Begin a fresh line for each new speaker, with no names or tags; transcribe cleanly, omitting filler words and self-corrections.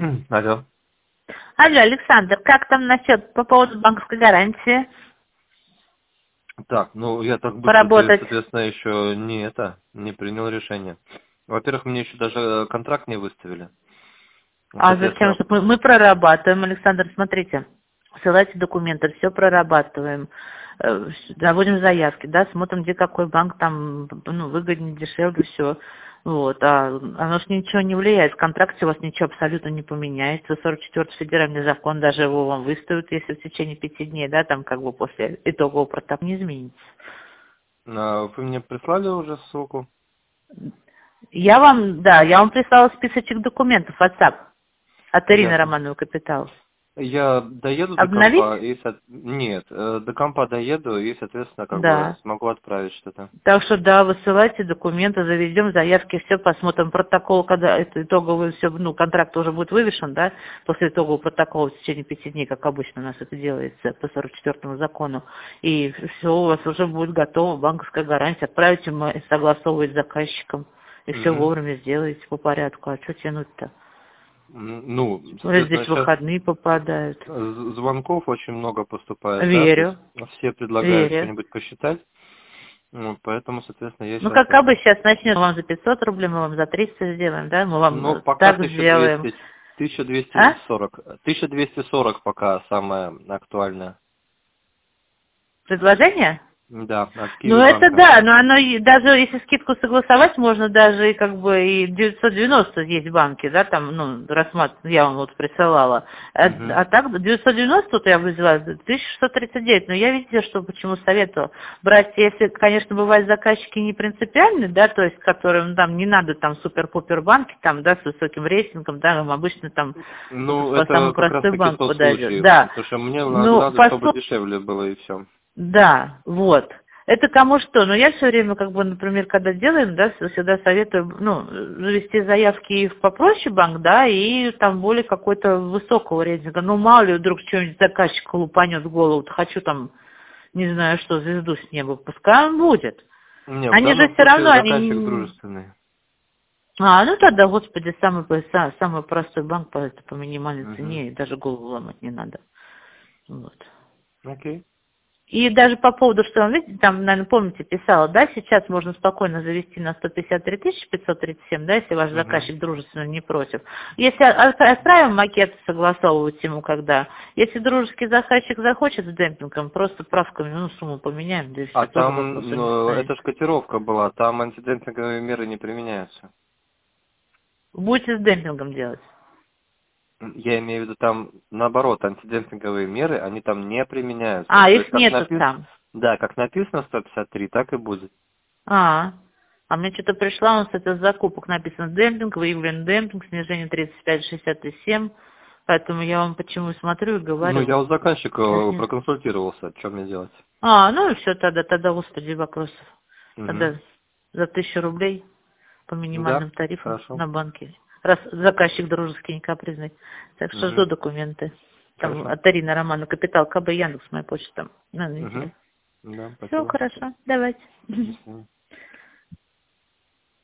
Алло.
Алло, Александр, как там насчет по поводу банковской гарантии?
Так, ну я так быстро,
Поработать.
соответственно, еще не принял решение. Во-первых, мне еще даже контракт не выставили.
А зачем?
Соответственно,
Чтобы мы прорабатываем, Александр, смотрите, ссылайте документы, все прорабатываем, доводим заявки, да, смотрим, где какой банк там, ну, выгоднее, дешевле, все. Вот, а оно ж ничего не влияет, в контракте у вас ничего абсолютно не поменяется, 44-й федеральный закон, даже его вам выставят, если в течение 5 дней, да, там как бы после итогового протокола не изменится.
вы мне прислали уже ссылку?
Я вам прислала списочек документов в WhatsApp от Ирины
Ясно.
Романовой Капитал.
Я доеду до
Обновить?
компа и нет, до компа доеду и, соответственно, как бы
Да.
смогу отправить что-то.
Так что да, высылайте документы, заведем заявки, все посмотрим протокол, когда это итоговый все, ну, контракт уже будет вывешен, да, после итогового протокола в течение 5 дней, как обычно у нас это делается по 44-му закону. И все, у вас уже будет готова банковская гарантия. Отправите мы согласовывать с заказчиком. И все
Мгм.
вовремя сделаете по порядку. А что тянуть-то?
Ну,
Уже
соответственно,
здесь
сейчас
выходные попадают.
звонков очень много поступает, да, то есть
Верю,
все предлагают
верю.
что-нибудь посчитать, поэтому, соответственно, я
Ну,
сейчас
как обычно, сейчас начнем, мы вам за 500 рублей, мы вам за 300 сделаем, да, мы вам
ну, пока
так сделаем.
1200,
А?
1240, 1240 пока самое актуальное.
Предложение?
Да, от
Ну, это
Киви-банка.
да, но оно даже если скидку согласовать, можно даже и как бы и 990 есть банки, да, там, ну, я вам вот присылала.
Мгм.
А так 990 вот я взяла, 1639, но я видела, что почему советую брать, если, конечно, бывают заказчики не принципиальные, да, то есть, которым там не надо там супер-пупер банки, там, да, с высоким рейтингом, да, им обычно там
Ну,
самый
это как раз
простой
таки
банк
тот
подойдет,
случай,
да.
потому что мне
Ну,
надо, чтобы дешевле было и все.
да, вот. Это кому что. Но я все время, как бы, например, когда делаем, да, всегда советую, ну, завести заявки и в попроще банк, да, и там более какой-то высокого рейтинга. Ну, мало ли, вдруг что-нибудь заказчику лупанет в голову, хочу там, не знаю что, звезду с неба, пускай он будет.
Не, в
Они же
данном
все равно,
случае
они...
заказчик дружественный.
Ну тогда, господи, самый простой банк по минимальной
Угу.
цене, и даже голову ломать не надо. Вот.
Окей.
И даже по поводу, что он, видите, там, наверное, помните, писала, да, сейчас можно спокойно завести на 153 537, да, если ваш
Угу.
заказчик дружественно не против. Если отправим макет, согласовывать ему когда. Если дружеский заказчик захочет с демпингом, просто правками, ну, сумму поменяем, да и
А
все, тоже
там,
вопросу не
ну,
стоит.
это ж котировка была, там антидемпинговые меры не применяются.
Будете с демпингом делать?
Я имею в виду, там, наоборот, антидемпинговые меры, они там не применяются. То есть,
Их нету там.
да, как написано 153, так и будет.
А, а мне что-то пришла, у нас это с закупок написано демпинг, выявлен демпинг, снижение 35,67, поэтому я вам почему смотрю и
Ну,
говорю.
я у заказчика
Сейчас не...
проконсультировался, что мне делать.
Ну и все тогда, господи, вопросов.
Угу.
Тогда за 1000 рублей по
Да,
минимальным тарифам
хорошо.
на банке. Раз заказчик дружеский, не капризный. Так что жду
Угу.
документы. Там
Хорошо.
от Арины Романа Капитал, КБ Яндекс, моя почта там на
Угу.
неделю.
Да,
Все
спасибо.
хорошо, давайте.
До свидания.